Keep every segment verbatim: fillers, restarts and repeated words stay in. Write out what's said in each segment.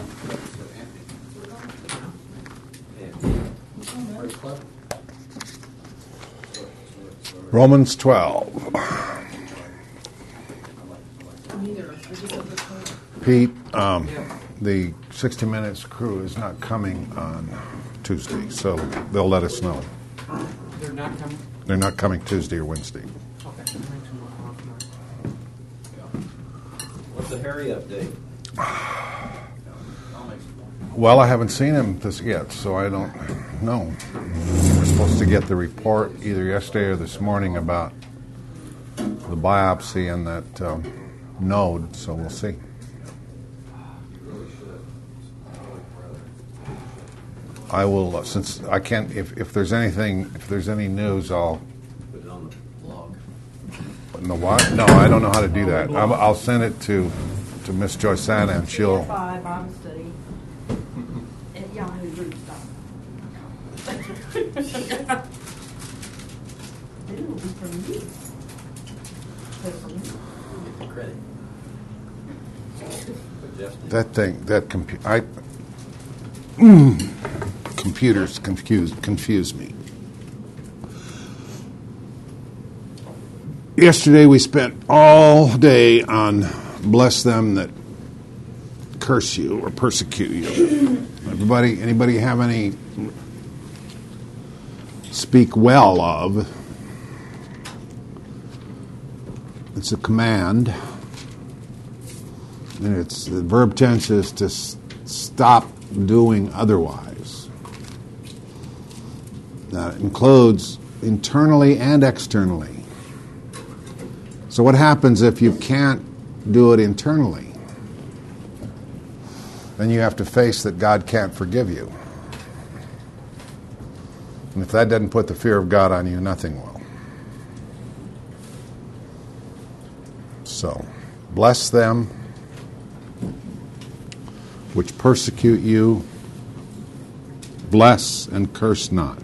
Romans twelve. Pete, um, the sixty Minutes crew is not coming on Tuesday, so they'll let us know. They're not coming? They're not coming Tuesday or Wednesday. Okay. What's the Harry update? Well, I haven't seen him this yet, so I don't know. We're supposed to get the report either yesterday or this morning about the biopsy and that um, node, so we'll see. I will, uh, since I can't, if, if there's anything, if there's any news, I'll... Put it on the blog. In the what? No, I don't know how to do that. I'll, I'll send it to, to Miss Joysanna, and she'll... Five Bible study at Yahoo Group stop. It will be from you. From you. Credit. That thing, that computer, I... Mm, computers confuse, confuse me. Yesterday we spent all day on bless them that curse you or persecute you. Everybody, anybody have any speak well of? It's a command, and it's the verb tense is to s- stop doing otherwise. That includes internally and externally. So what happens if you can't do it internally? Then you have to face that God can't forgive you. And if that doesn't put the fear of God on you, nothing will. So, bless them which persecute you, bless and curse not.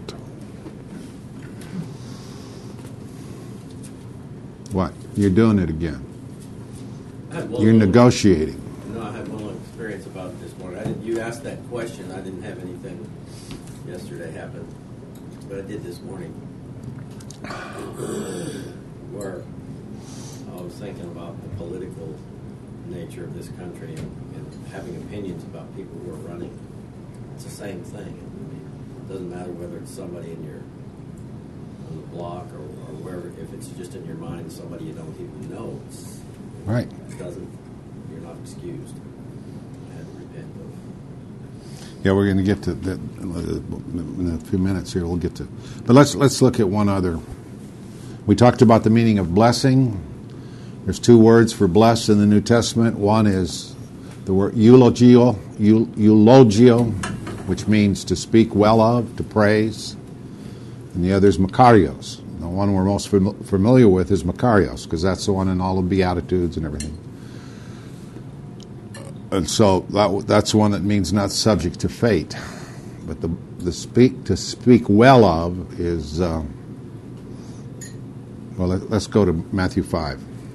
What? You're doing it again. You're little, negotiating. You know, I had one little experience about it this morning. I didn't, you asked that question. I didn't have anything yesterday happen, but I did this morning. Where I was thinking about the political nature of this country and, and having opinions about people who are running. It's the same thing. I mean, it doesn't matter whether it's somebody in your on the block or, or wherever. If it's just in your mind, somebody you don't even know, it's, Right. it doesn't. You're not excused. I had to repent of. Yeah, we're going to get to that in a few minutes here. We'll get to, but let's let's look at one other. We talked about the meaning of blessing. There's two words for bless in the New Testament. One is the word eulogio, eulogio, which means to speak well of, to praise, and the other is makarios. The one we're most fam- familiar with is makarios, because that's the one in all the Beatitudes and everything. And so that that's one that means not subject to fate. But the the speak to speak well of is uh, well. Let, let's go to Matthew five.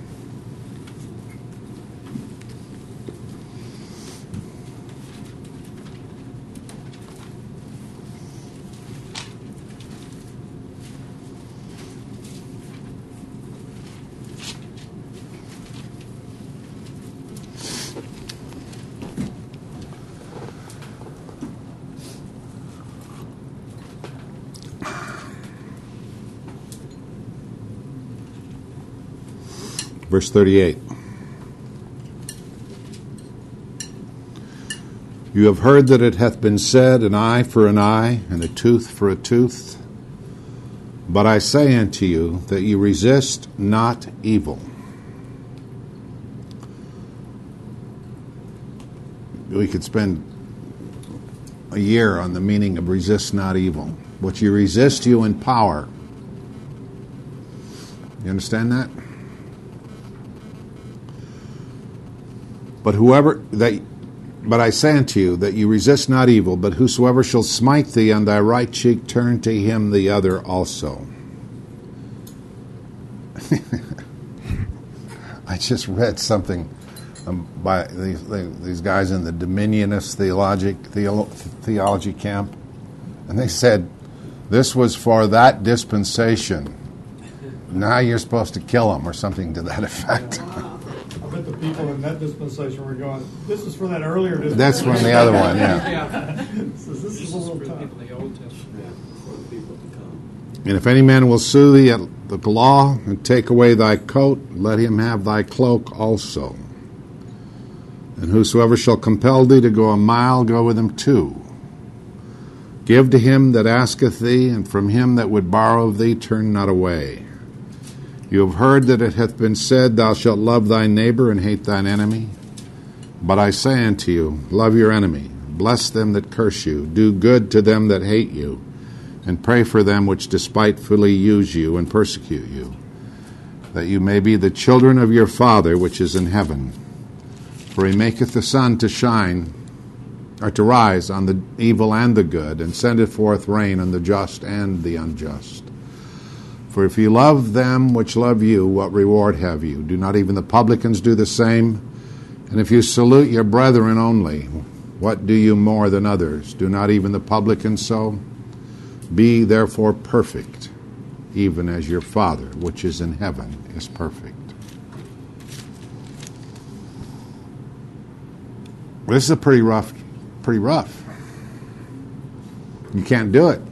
Verse thirty-eight. You have heard that it hath been said, an eye for an eye, and a tooth for a tooth. But I say unto you that you resist not evil. We could spend a year on the meaning of resist not evil. What you resist, you empower. You understand that? But whoever that, but I say unto you that you resist not evil, but whosoever shall smite thee on thy right cheek, turn to him the other also. I just read something um, by these, these guys in the Dominionist theologic, theolo, theology camp, and they said this was for that dispensation. Now you're supposed to kill them or something to that effect. I bet the people in that dispensation were going, this is for that earlier dispensation. That's from the other one, yeah. Yeah. So this is This a is little for the tough. people in the Old Testament. Yeah, for the people to come. And if any man will sue thee at the law and take away thy coat, let him have thy cloak also. And whosoever shall compel thee to go a mile, go with him two. Give to him that asketh thee, and from him that would borrow of thee turn not away. You have heard that it hath been said, Thou shalt love thy neighbor and hate thine enemy. But I say unto you, love your enemy, bless them that curse you, do good to them that hate you, and pray for them which despitefully use you and persecute you, that you may be the children of your Father which is in heaven. For he maketh the sun to shine, or to rise on the evil and the good, and sendeth forth rain on the just and the unjust. For if you love them which love you, what reward have you? Do not even the publicans do the same? And if you salute your brethren only, what do you more than others? Do not even the publicans so? Be therefore perfect, even as your Father which is in heaven is perfect. This is a pretty rough, pretty rough. You can't do it.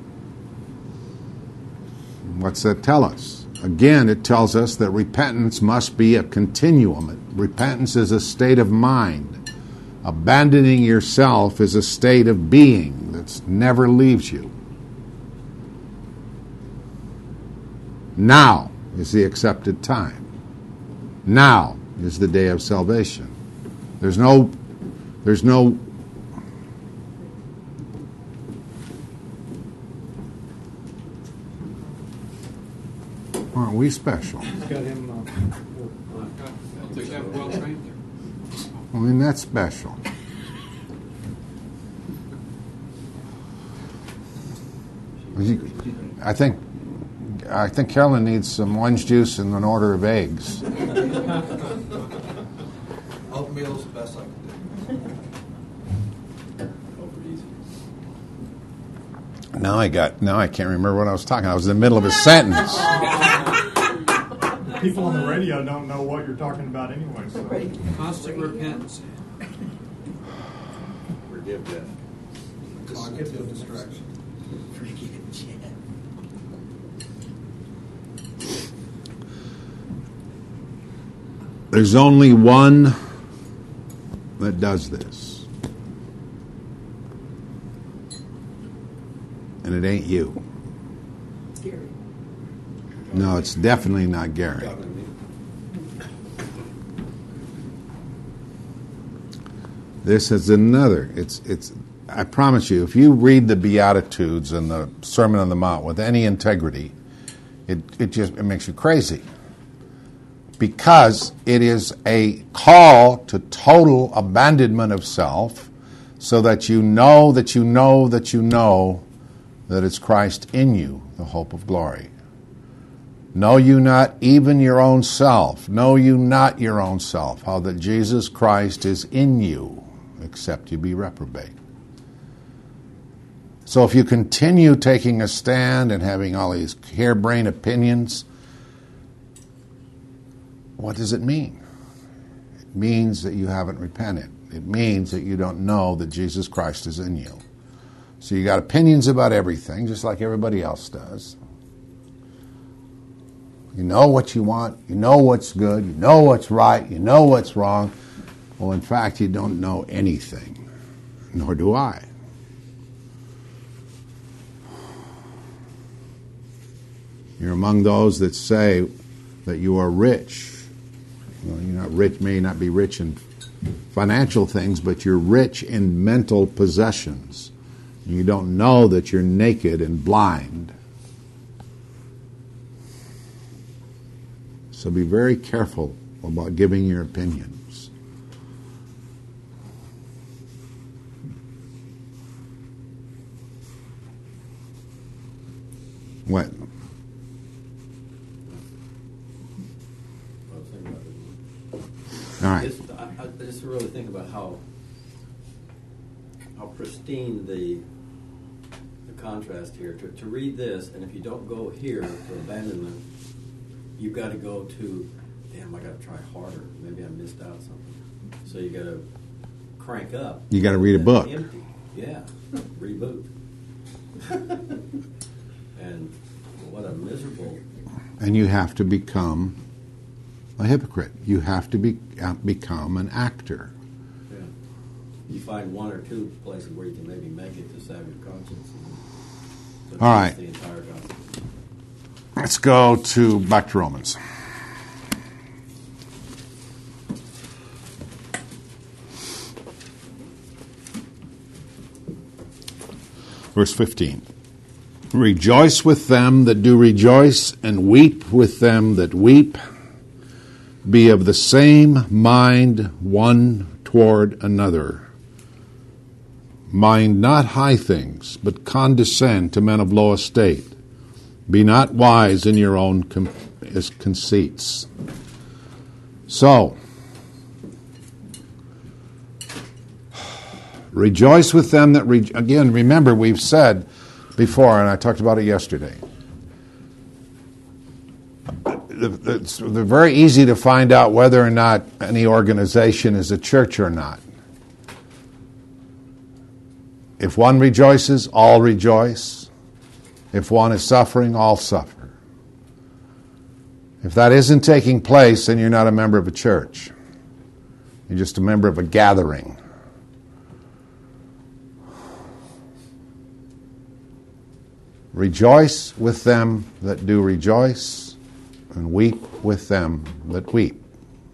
What's that tell us? Again, it tells us that repentance must be a continuum. Repentance is a state of mind. Abandoning yourself is a state of being that never leaves you. Now is the accepted time. Now is the day of salvation. There's no, there's no aren't we special? It's got him, uh, I think I'm well trained there. I mean, that's special. I think I think Carolyn needs some orange juice and an order of eggs. Oatmeal's the best I can do. Over easy. Now I got now I can't remember what I was talking. I was in the middle of a sentence. people on the radio don't know what you're talking about anyway. So. Constant repentance. Forgive Jeff. Cognitive distraction. There's only one that does this. And it ain't you. Gary. No, it's definitely not Gary. This is another. It's it's. I promise you, if you read the Beatitudes and the Sermon on the Mount with any integrity, it it just it makes you crazy. Because it is a call to total abandonment of self, so that you know that you know that you know that it's Christ in you, the hope of glory. Know you not even your own self. Know you not your own self, how that Jesus Christ is in you, except you be reprobate. So if you continue taking a stand and having all these harebrained opinions, what does it mean? It means that you haven't repented. It means that you don't know that Jesus Christ is in you. So you got opinions about everything, just like everybody else does. You know what you want. You know what's good. You know what's right. You know what's wrong. Well, in fact, you don't know anything. Nor do I. You're among those that say that you are rich. Well, you're not rich, may not be rich in financial things, but you're rich in mental possessions. You don't know that you're naked and blind. So be very careful about giving your opinions. What? I was thinking about it. All right. This, I, just to really think about how how pristine the the contrast here. To, to read this, and if you don't go here to abandonment, you've got to go to, damn, I got to try harder. Maybe I missed out something. So you got to crank up. You got to read a book. Empty. Yeah, reboot. And what a miserable. And you have to become a hypocrite. You have to be uh, become an actor. Yeah. You find one or two places where you can maybe make it to salve your conscience. So All right. The entire gospel. Let's go to back to Romans. Verse fifteen. Rejoice with them that do rejoice, and weep with them that weep. Be of the same mind one toward another. Mind not high things, but condescend to men of low estate. Be not wise in your own com- conceits. So, rejoice with them that, re- again, remember we've said before, and I talked about it yesterday, it's they're very easy to find out whether or not any organization is a church or not. If one rejoices, all rejoice. If one is suffering, all suffer. If that isn't taking place, then you're not a member of a church. You're just a member of a gathering. Rejoice with them that do rejoice, and weep with them that weep.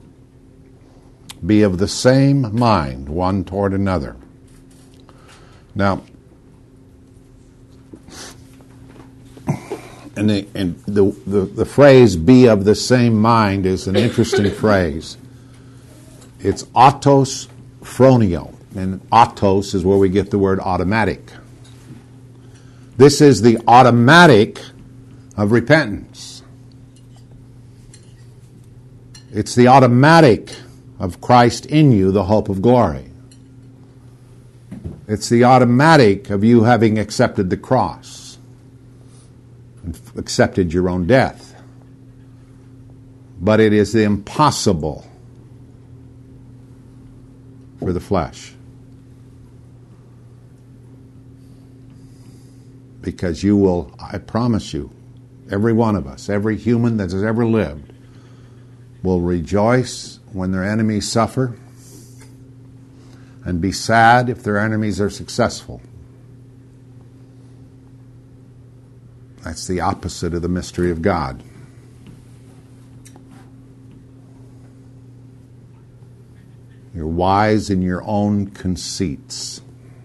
Be of the same mind one toward another. Now, and the, and the, the, the phrase "be of the same mind" is an interesting phrase. It's autos phronio, and autos is where we get the word automatic. This is the automatic of repentance. It's the automatic of Christ in you, the hope of glory. It's the automatic of you having accepted the cross and accepted your own death. But it is the impossible for the flesh. Because you will, I promise you, every one of us, every human that has ever lived, will rejoice when their enemies suffer and be sad if their enemies are successful. That's the opposite of the mystery of God. You're wise in your own conceits.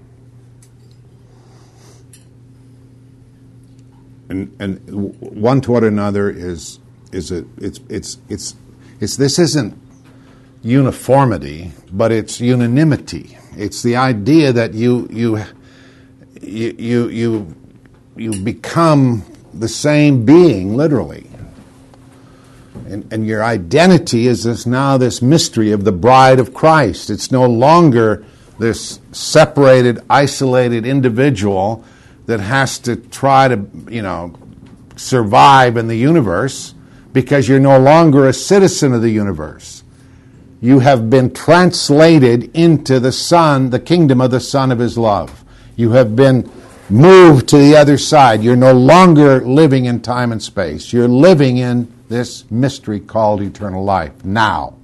And, and one toward another is is a it's it's it's it's this isn't uniformity, but it's unanimity. It's the idea that you you you you you, you become the same being, literally. And, and your identity is this now this mystery of the bride of Christ. It's no longer this separated, isolated individual that has to try to, you know, survive in the universe, because you're no longer a citizen of the universe. You have been translated into the Son, the kingdom of the Son of His love. You have been moved to the other side. You're no longer living in time and space. You're living in this mystery called eternal life now.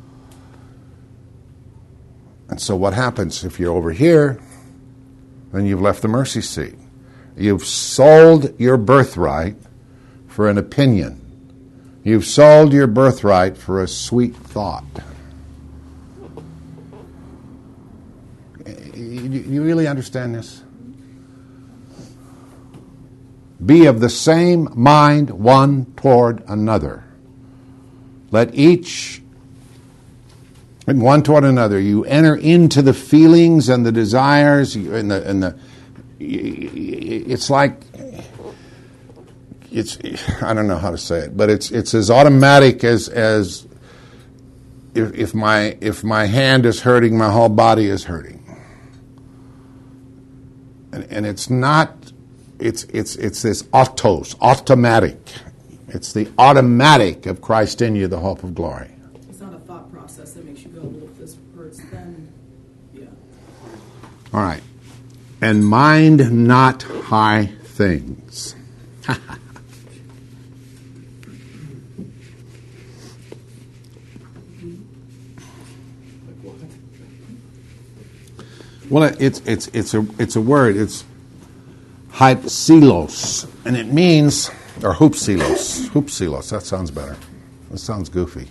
And so what happens if you're over here? Then you've left the mercy seat. You've sold your birthright for an opinion. You've sold your birthright for a sweet thought. You, you really understand this? Be of the same mind one toward another. Let each, and one toward another, you enter into the feelings and the desires and the and the. It's like it's I don't know how to say it, but it's it's as automatic as as if, if my if my hand is hurting, my whole body is hurting. And, and it's not, it's it's it's this autos, automatic. It's the automatic of Christ in you, the hope of glory. It's not a thought process that makes you go, well, if this hurts, then, yeah. All right. And mind not high things. Well, it's it's it's a it's a word. It's hypsilos, and it means or hoopsilos. Hoopsilos. That sounds better. That sounds goofy.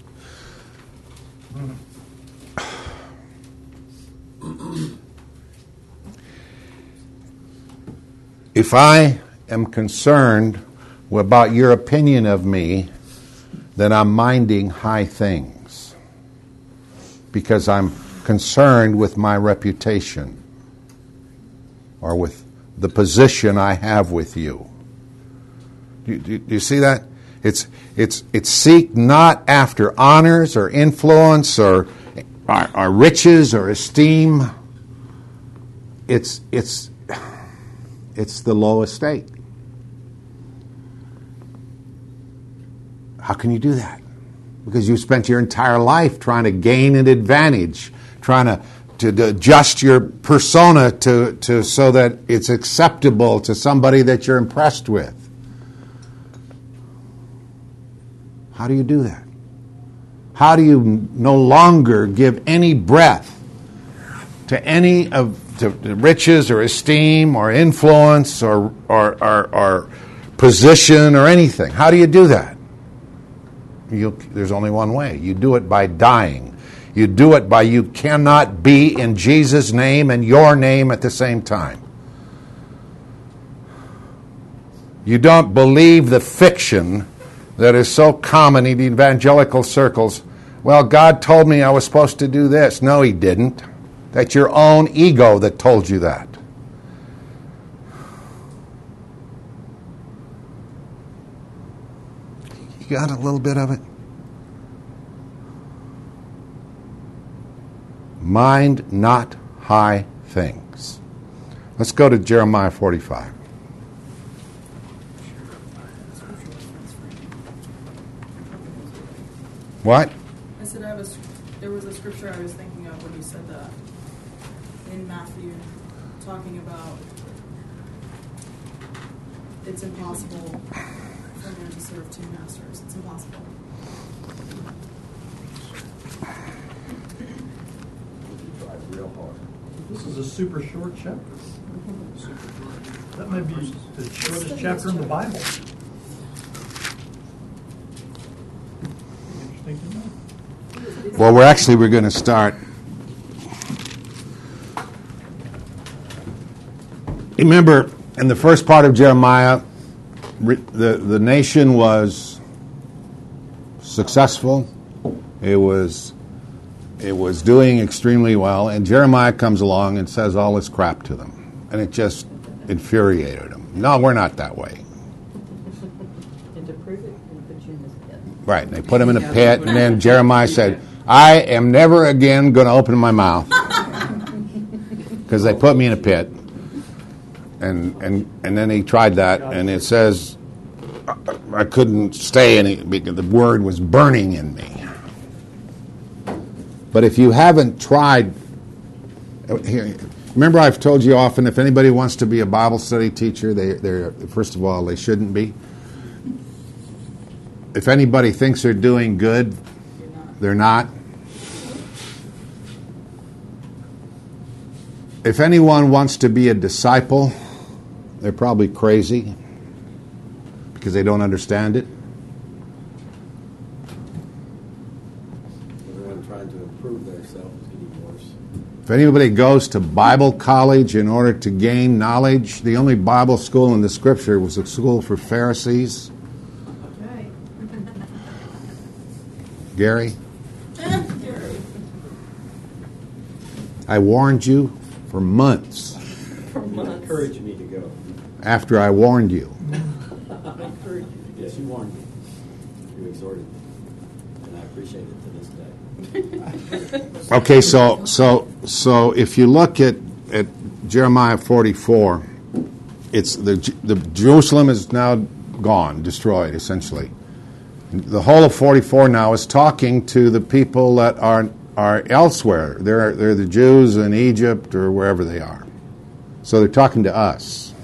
If I am concerned about your opinion of me, then I'm minding high things because I'm concerned with my reputation or with the position I have with you. Do, do, do you see that? It's it's it's seek not after honors or influence or, or, or riches or esteem. It's it's it's the low estate. How can you do that? Because you spent your entire life trying to gain an advantage, trying to, to, to adjust your persona to, to so that it's acceptable to somebody that you're impressed with. How do you do that? How do you no longer give any breath to any of to, to riches or esteem or influence or, or, or, or position or anything? How do you do that? You, there's only one way. You do it by dying. You do it by you cannot be in Jesus' name and your name at the same time. You don't believe the fiction that is so common in evangelical circles. Well, God told me I was supposed to do this. No, He didn't. That's your own ego that told you that. You got a little bit of it? Mind not high things. Let's go to Jeremiah forty-five. What? I said I was, there was a scripture I was thinking of when you said that in Matthew, talking about it's impossible for a man to serve two masters. It's impossible. Real hard. This is a super short chapter. That may be the shortest chapter in the Bible. Interesting to know. Well, we're actually we're going to start. Remember, in the first part of Jeremiah, the the nation was successful. It was it was doing extremely well, and Jeremiah comes along and says all this crap to them, and it just infuriated them. No, we're not that way. And to prove it, they put you in this pit. Right, and they put him in a pit, and then Jeremiah said, I am never again going to open my mouth because they put me in a pit. And, and and then he tried that, and it says I couldn't stay in it because the word was burning in me. But if you haven't tried, here, remember I've told you often, if anybody wants to be a Bible study teacher, they they're first of all they shouldn't be. If anybody thinks they're doing good, they're not. If anyone wants to be a disciple, they're probably crazy because they don't understand it. Everyone trying to improve themselves is getting worse. If anybody goes to Bible college in order to gain knowledge, the only Bible school in the Scripture was a school for Pharisees. Okay. Gary? I warned you for months Encourage me to go. after I warned you. Yes, you warned me. You exhorted me. And I've appreciate it to this day. Okay, so so so if you look at, at Jeremiah forty-four, it's the the Jerusalem is now gone, destroyed, essentially. The whole of forty-four now is talking to the people that are are elsewhere. They're they're the Jews in Egypt or wherever they are. So they're talking to us.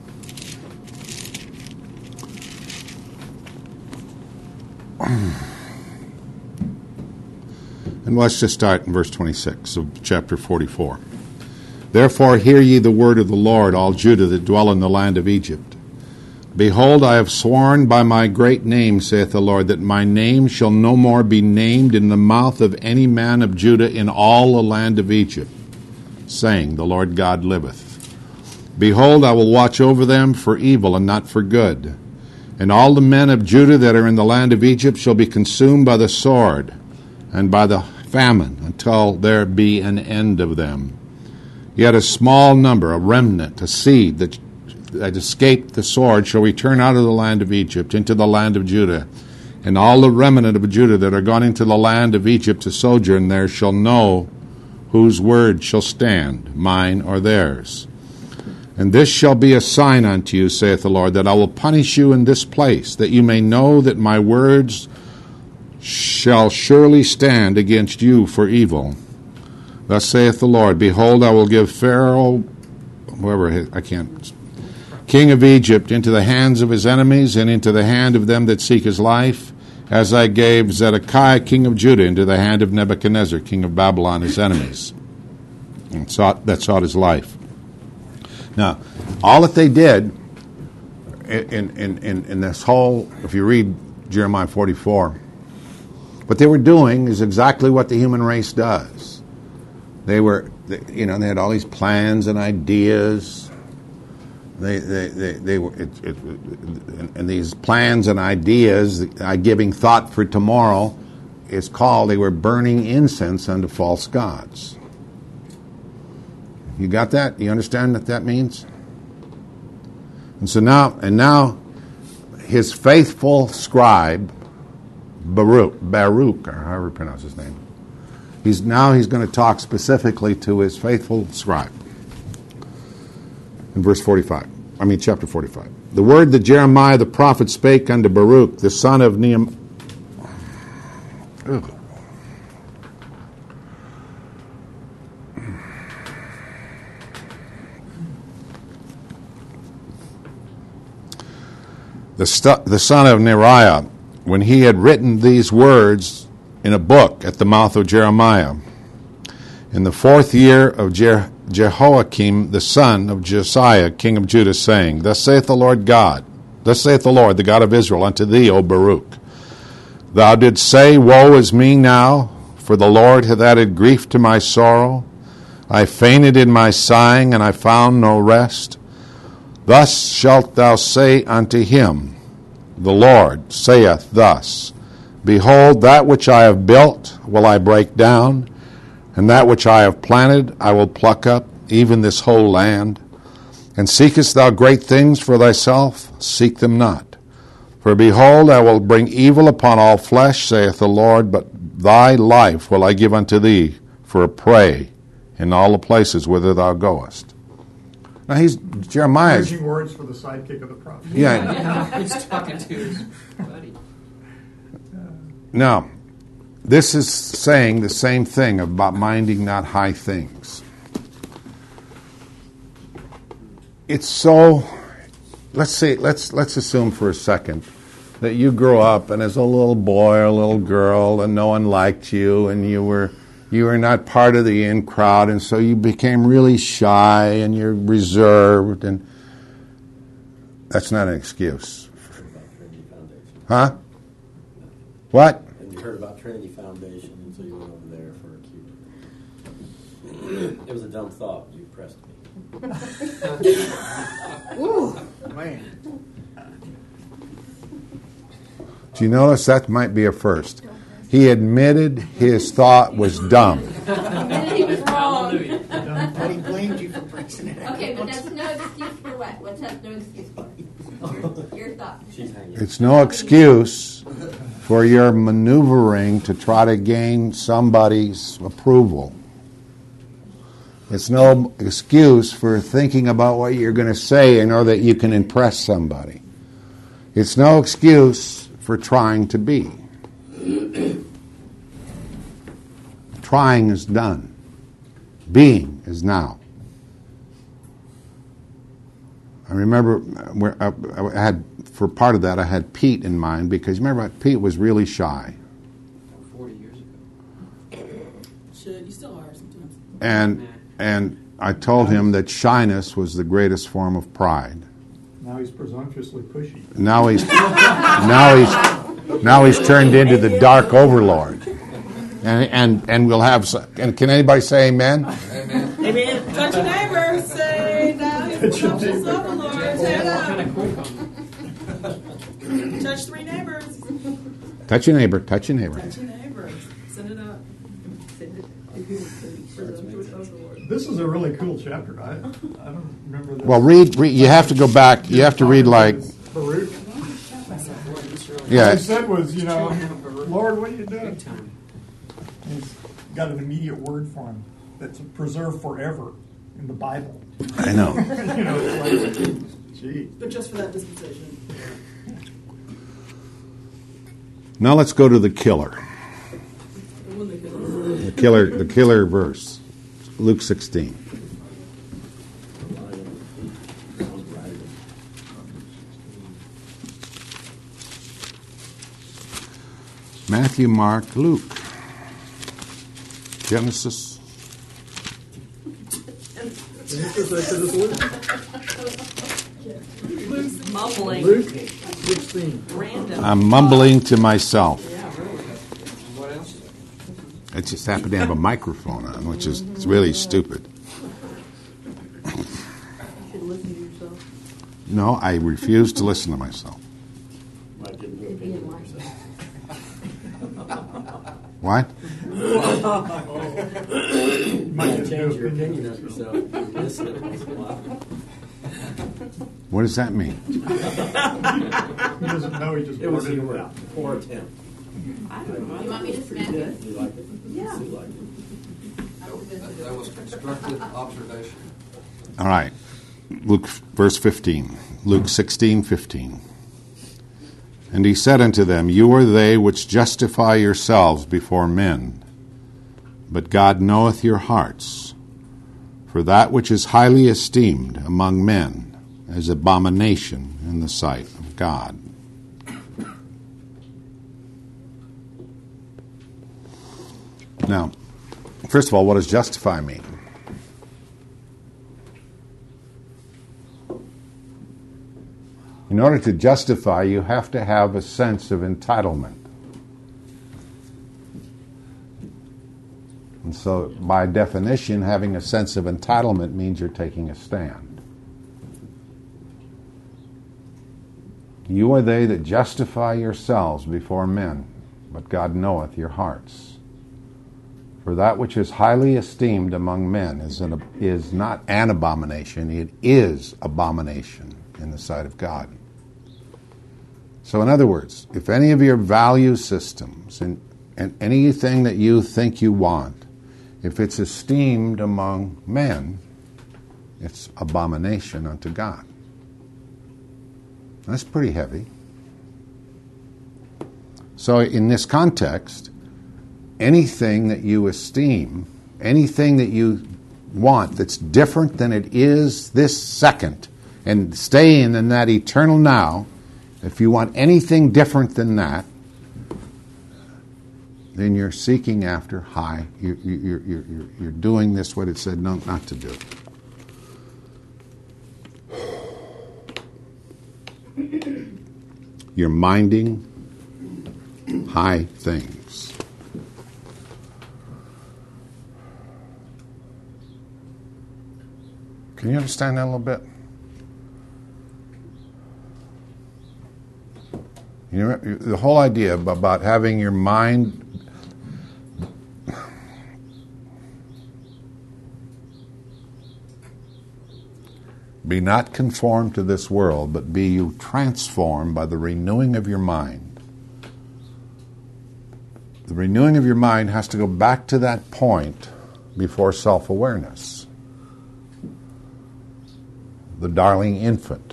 And let's just start in verse twenty-six of chapter forty-four. Therefore hear ye the word of the Lord, all Judah that dwell in the land of Egypt. Behold, I have sworn by my great name, saith the Lord, that my name shall no more be named in the mouth of any man of Judah in all the land of Egypt, saying, the Lord God liveth. Behold, I will watch over them for evil and not for good. And all the men of Judah that are in the land of Egypt shall be consumed by the sword and by the famine until there be an end of them. Yet a small number, a remnant, a seed that, that escaped the sword shall return out of the land of Egypt into the land of Judah. And all the remnant of Judah that are gone into the land of Egypt to sojourn there shall know whose word shall stand, mine or theirs. And this shall be a sign unto you, saith the Lord, that I will punish you in this place, that you may know that my words shall surely stand against you for evil. Thus saith the Lord, behold, I will give Pharaoh, whoever, I can't, king of Egypt, into the hands of his enemies, and into the hand of them that seek his life, as I gave Zedekiah, king of Judah, into the hand of Nebuchadnezzar, king of Babylon, his enemies, and sought, that sought his life. Now, all that they did in, in, in, in this whole, if you read Jeremiah forty-four, what they were doing is exactly what the human race does. They were, you know, they had all these plans and ideas. They, they, they, they were, it, it, and these plans and ideas, uh, giving thought for tomorrow, is called, they were burning incense unto false gods. You got that? You understand what that means? And so now, and now, his faithful scribe, Baruch, Baruch, or however you pronounce his name, he's now he's going to talk specifically to his faithful scribe. In verse forty-five, I mean chapter forty-five. The word that Jeremiah the prophet spake unto Baruch, the son of Nehemiah. The, stu- the son of Neriah, when he had written these words in a book at the mouth of Jeremiah, in the fourth year of Je- Jehoiakim, the son of Josiah, king of Judah, saying, Thus saith the Lord God, thus saith the Lord, the God of Israel, unto thee, O Baruch, thou didst say, Woe is me now, for the Lord hath added grief to my sorrow. I fainted in my sighing, and I found no rest. Thus shalt thou say unto him, The Lord saith thus, Behold, that which I have built will I break down, and that which I have planted I will pluck up, even this whole land. And seekest thou great things for thyself? Seek them not. For behold, I will bring evil upon all flesh, saith the Lord, but thy life will I give unto thee for a prey in all the places whither thou goest. Now he's Jeremiah. Using words for the sidekick of the prophet. Yeah. He's talking to his buddy. Now, this is saying the same thing about minding not high things. It's so. Let's say. Let's let's assume for a second that you grew up and as a little boy or a little girl and no one liked you and you were. You were not part of the in crowd, and so you became really shy and you're reserved, and that's not an excuse. Huh? What? And you heard about Trinity Foundation, and so you went over there for a cue. It was a dumb thought. You pressed me. Ooh, man. Do you notice that might be a first? He admitted his thought was dumb. Admitted he was wrong. But he blamed you for pressing it out. Okay, but that's no excuse for what? What's that no excuse for? Your, your thought. She's hanging. It's no excuse for your maneuvering to try to gain somebody's approval. It's no excuse for thinking about what you're going to say in order that you can impress somebody. It's no excuse for trying to be. Trying is done. Being is now. I remember where I, I had, for part of that, I had Pete in mind, because remember, Pete was really shy. Forty years ago. Should you still are sometimes? And and I told him that shyness was the greatest form of pride. Now he's presumptuously pushy. Now he's now he's now he's turned into the dark overlord. And and and we'll have. And can anybody say amen? Amen. Amen. Touch your neighbor. Say now he's presumptuous overlord. Say it Kind up. of quick on Touch three neighbors. Touch your neighbor. Touch your neighbor. Touch your neighbors. Send it up. Send it to who is Presumptuous overlord. This is a really cool chapter. I, I don't remember this. Well, read, read. You have to go back. You have to read like. Baruch. All Yeah. he said was, you know, Lord, what are you doing? big time. He's got an immediate word for him that's preserved forever in the Bible. I know. You know, it's like, gee. But just for that dispensation. Now let's go to the killer. The one that goes. The killer. The killer verse. Luke sixteen. Matthew, Mark, Luke. Genesis. mumbling. Luke sixteen. Random. I'm mumbling to myself. Yeah, really. What else? I just happen to have a microphone on, which is it's really stupid. You should listen to yourself. No, I refuse to listen to myself. Might get new If you opinion like of it. yourself. What? You might get a Change new your opinion. opinion of yourself. You listen to it once in a while. What does that mean? He doesn't know, he just It was blurted it humor. out. Poor attempt. I don't know. You want me to Pretty smack good. You like it? Yeah. Sue liked it. That, that was constructive observation. All right. Luke, verse fifteen. Luke sixteen, fifteen. And he said unto them, You are they which justify yourselves before men, but God knoweth your hearts. For that which is highly esteemed among men is abomination in the sight of God. Now, first of all, what does justify mean? In order to justify, you have to have a sense of entitlement. And so, by definition, having a sense of entitlement means you're taking a stand. You are they that justify yourselves before men, but God knoweth your hearts. For that which is highly esteemed among men is, an, is not an abomination, it is abomination in the sight of God. So in other words, if any of your value systems and, and anything that you think you want, if it's esteemed among men, it's abomination unto God. That's pretty heavy. So in this context, anything that you esteem, anything that you want that's different than it is this second, and staying in that eternal now, if you want anything different than that, then you're seeking after high. You're, you're, you're, you're, you're doing this, what it said no, not to do. You're minding high things. Can you understand that a little bit? You know, the whole idea about having your mind be not conformed to this world, but be you transformed by the renewing of your mind. the renewing of your mind has to go back to that point before self-awareness. The darling infant.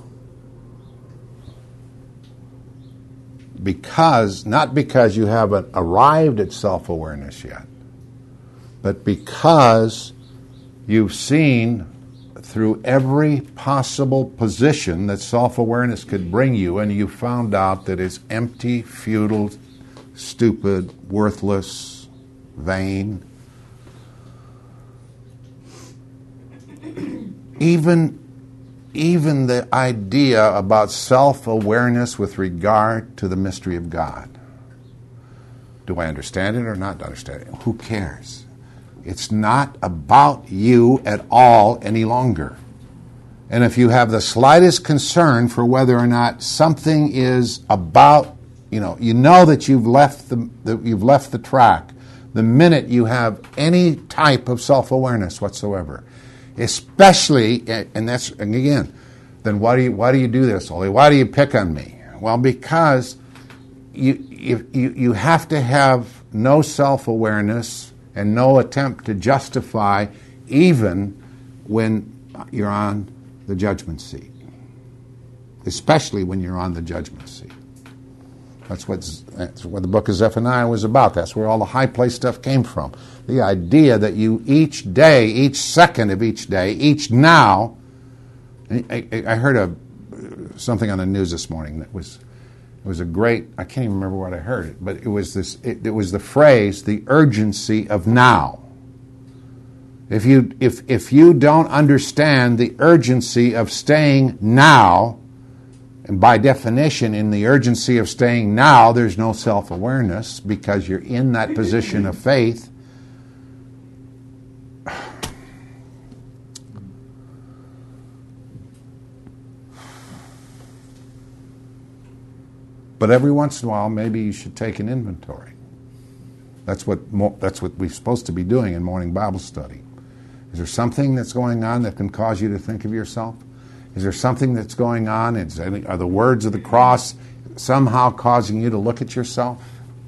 Because, not because you haven't arrived at self-awareness yet, but because you've seen through every possible position that self-awareness could bring you, and you found out that it's empty, futile, stupid, worthless, vain. Even Even the idea about self-awareness with regard to the mystery of God. Do I understand it or not understand it? Who cares? It's not about you at all any longer. And if you have the slightest concern for whether or not something is about, you know, you know that you've left the, the you've left the track the minute you have any type of self-awareness whatsoever. Especially, and that's, and again, then why do you why do you do this, Oli? Why do you pick on me? Well, because you you you have to have no self-awareness and no attempt to justify even when you're on the judgment seat. Especially when you're on the judgment seat. That's what, that's what the book of Zephaniah was about. That's where all the high place stuff came from. The idea that you each day, each second of each day, each now. I, I, I heard a something on the news this morning that was it was a great. I can't even remember what I heard, but it was this. It, it was the phrase, "the urgency of now." If you if if you don't understand the urgency of staying now. And by definition, in the urgency of staying now, there's no self-awareness because you're in that position of faith. But every once in a while, maybe you should take an inventory. That's what that's what we're supposed to be doing in morning Bible study. Is there something that's going on that can cause you to think of yourself? Is there something that's going on? Is any, are the words of the cross somehow causing you to look at yourself?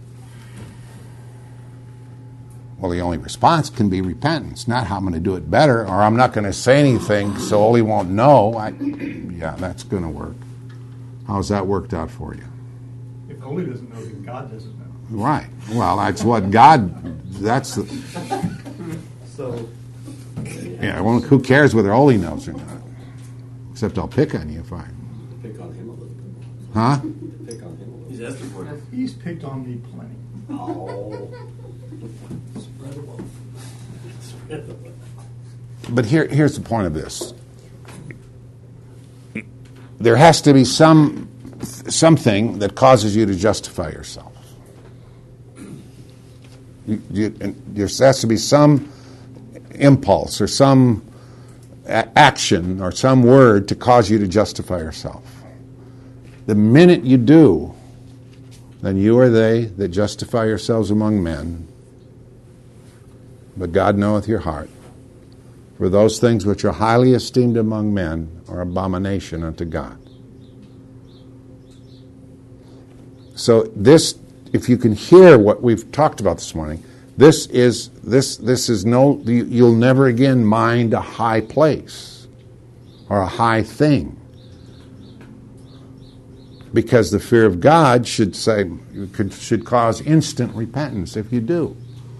Well, the only response can be repentance, not how I'm going to do it better, or I'm not going to say anything so Oli won't know. I, yeah, that's going to work. How's that worked out for you? If Oli doesn't know, then God doesn't know. Right. Well, that's what God, that's the... So... Yeah, well, who cares whether Oli knows or not? Except I'll pick on you if I... Pick on him a little bit. Huh? Pick on him a little He's bit. asking for it. He's picked on me plenty. Oh. Spread the love. Spread the love. But here, here's the point of this. There has to be some something that causes you to justify yourself. You, you, and there has to be some impulse or some a- action or some word to cause you to justify yourself. The minute you do, then you are they that justify yourselves among men, but God knoweth your heart. For those things which are highly esteemed among men are abomination unto God. So this, if you can hear what we've talked about this morning, this is this this is no. You'll never again mind a high place or a high thing, because the fear of God should say could, should cause instant repentance if you do.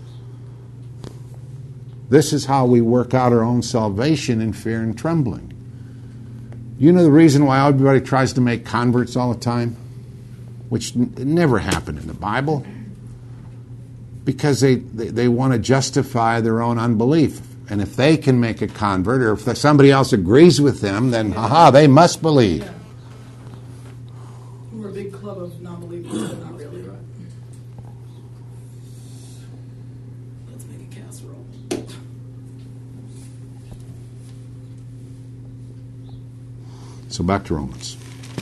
This is how we work out our own salvation in fear and trembling. You know the reason why everybody tries to make converts all the time? Which n- never happened in the Bible. Because they, they, they want to justify their own unbelief. And if they can make a convert, or if somebody else agrees with them, then, aha, they must believe. Yeah. We're a big club of non-believers, but not really. Right? Let's make a casserole. So back to Romans.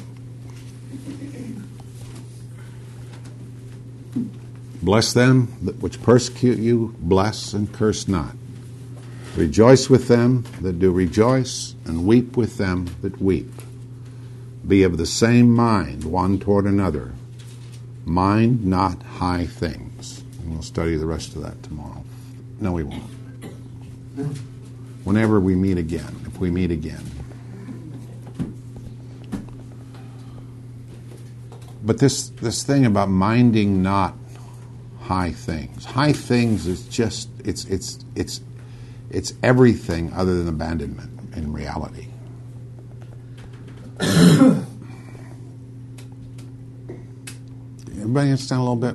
Bless them which persecute you, bless and curse not. Rejoice with them that do rejoice, and weep with them that weep. Be of the same mind one toward another. Mind not high things. We'll study the rest of that tomorrow. No, we won't. Whenever we meet again, if we meet again. But this this thing about minding not high things. High things is just it's it's it's it's everything other than abandonment in reality. Everybody understand a little bit?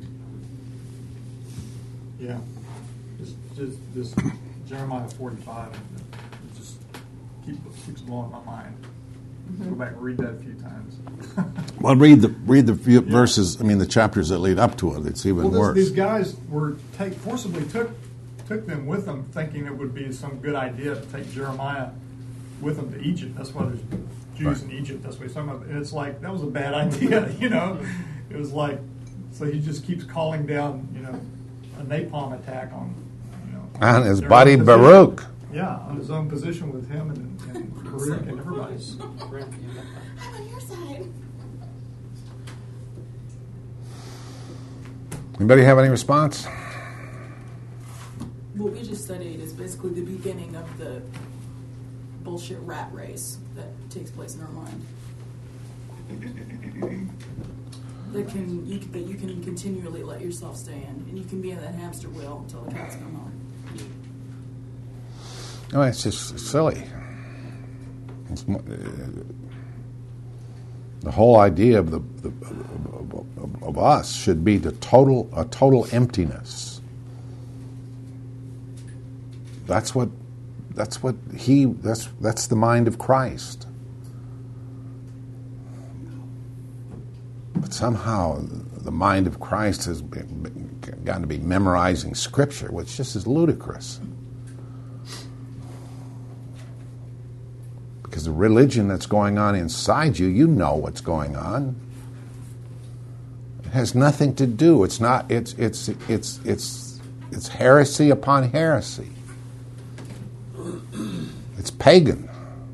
Yeah. Just, just, just Jeremiah forty-five, it just keep, keeps blowing my mind. Mm-hmm. Go back and read that a few times. Well, read the read the few verses. I mean, the chapters that lead up to it. It's even well, this, worse. these guys were take forcibly took took them with them, thinking it would be some good idea to take Jeremiah with them to Egypt. That's why there's Jews Right. in Egypt. That's why some of and it's like that was a bad idea. You know, it was like so he just keeps calling down you know a napalm attack on you know And his their body own position. Baruch. Yeah, on his own position with him and, and Baruch and everybody. I'm on your side. Anybody have any response? What we just studied is basically the beginning of the bullshit rat race that takes place in our mind. That can you that you can continually let yourself stay in, and you can be in that hamster wheel until the cats come home. No, it's just silly. It's, mo- uh, the whole idea of the, the of, of, of us should be the total a total emptiness. That's what that's what he that's that's the mind of Christ. But somehow the mind of Christ has been, gotten to be memorizing Scripture, which just is ludicrous. Because the religion that's going on inside you, you know what's going on. It has nothing to do. It's not. It's it's it's it's it's heresy upon heresy. It's pagan.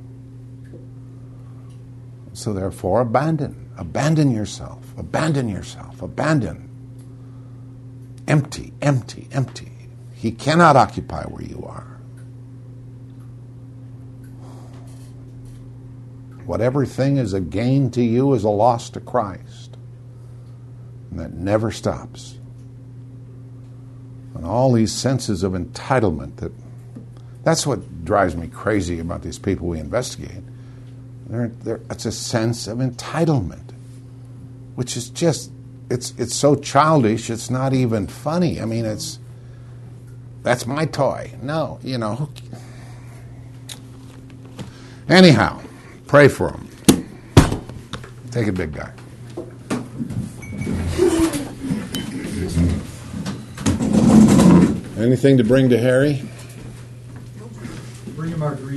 So therefore, abandon, abandon yourself, abandon yourself, abandon. Empty, empty, empty. He cannot occupy where you are. Whatever thing is a gain to you is a loss to Christ. And that never stops. And all these senses of entitlement, that that's what drives me crazy about these people we investigate. They're, they're, it's a sense of entitlement, which is just, it's it's so childish, it's not even funny. I mean, it's, that's my toy. No, you know. Who, anyhow. Pray for him. Take it, big guy. Anything to bring to Harry? Bring him our